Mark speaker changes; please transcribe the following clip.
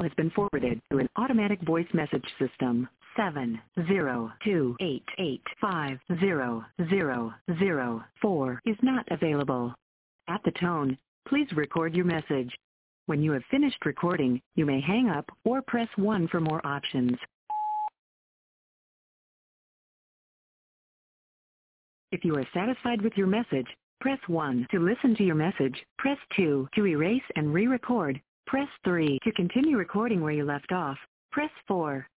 Speaker 1: call has been forwarded to an automatic voice message system. 70288500004 is not available. At the tone, please record your message. When you have finished recording, you may hang up or press 1 for more options. If you are satisfied with your message, press 1 to listen to your message. Press 2 to erase and re-record. Press 3 to continue recording where you left off. Press 4